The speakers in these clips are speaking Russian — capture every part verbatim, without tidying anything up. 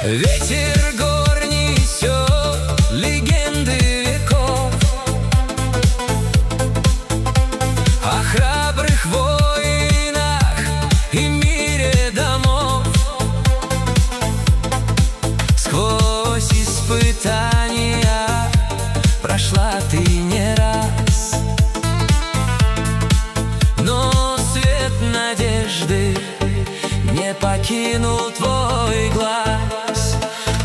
Ветер гор несет легенды веков о храбрых воинах и мире домов. Сквозь испытания прошла ты не раз, но свет надежды не покинул твой глаз.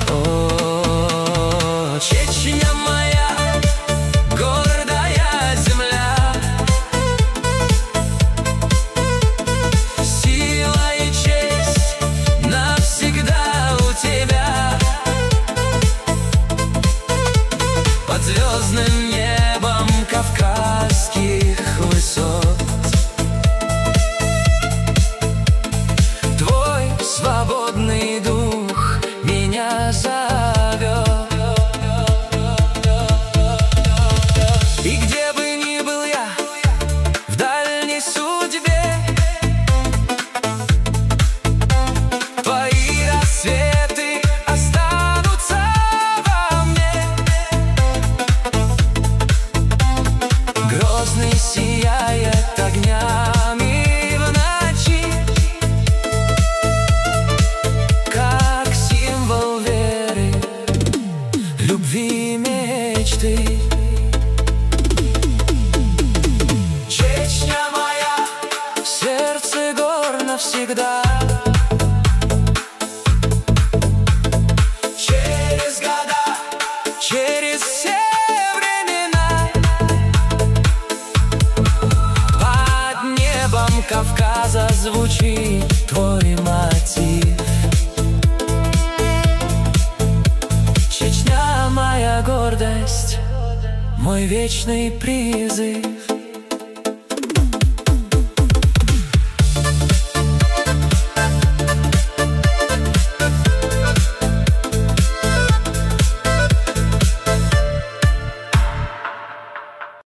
О, Чечня моя, гордая земля, сила и честь навсегда у тебя. Под звездным небом кавказских высот твой свободный дух меня зовет. И где бы ни был я в дальней судьбе, твои рассветы останутся во мне. Грозный сияет огнями в ночи, как символ веры, любви и мечты. Чечня моя, сердце гор навсегда. Через года, через все времена, под небом Кавказа звучит твой мотив. Чечня моя гордость, мой вечный призыв.